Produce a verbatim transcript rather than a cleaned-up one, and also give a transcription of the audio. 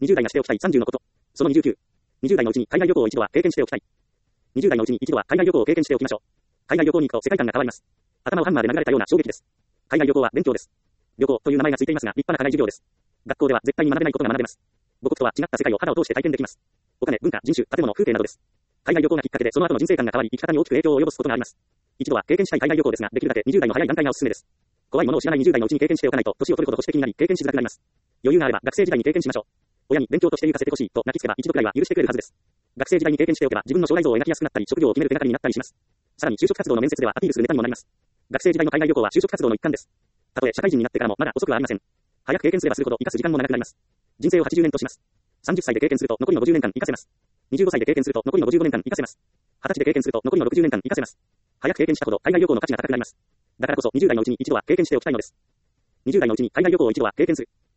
にじゅう代がしておきたいさんじゅうのこと。そのにじゅうきゅう。にじゅう代のうちに海外旅行を一度は経験しておきたい。にじゅう代のうちに一度は海外旅行を経験しておきましょう。海外旅行に行くと世界観が変わります。頭をハンマーで殴られたような衝撃です。海外旅行は勉強です。旅行という名前がついていますが、立派な課外授業です。学校では絶対に学べないことが学べます。母国とは違った世界を肌を通して体験できます。お金、文化、人種、建物、風景などです。海外旅行がきっかけでその後の人生観が変わり、生き方に大きく影響を及ぼすことがあります。一度は経験したい海外旅行ですが、できるだけにじゅう代の早い段階がおすすめです。怖いものを知らないにじゅう代のうちに経験しておかないと、年を取るほど保守的になり、経験しづらくなります。余裕があれば学生時代に経験しましょう。親に勉強として行かせてほしいと泣きつけば一度くらいは許してくれるはずです。学生時代に経験しておけば自分の将来像を描きやすくなったり、職業を決める手がかりになったりします。さらに就職活動の面接ではアピールするネタにもなります。学生時代の海外旅行は就職活動の一環です。たとえ社会人になってからもまだ遅くはありません。早く経験すればするほど生かす時間も長くなります。人生をはちじゅうねんとします。さんじゅっさいで経験すると残りのごじゅうねんかん生かせます。にじゅうごさいで経験すると残りのごじゅうごねんかん生かせます。はたちで経験すると残りのろくじゅうねんかん生かせます。早く経験したほど海外旅行の価値が高くなります。だからこそにじゅう代のうちに一度は経験しておきたいのです。にじゅう代のうちに海外旅行を一度は経験する。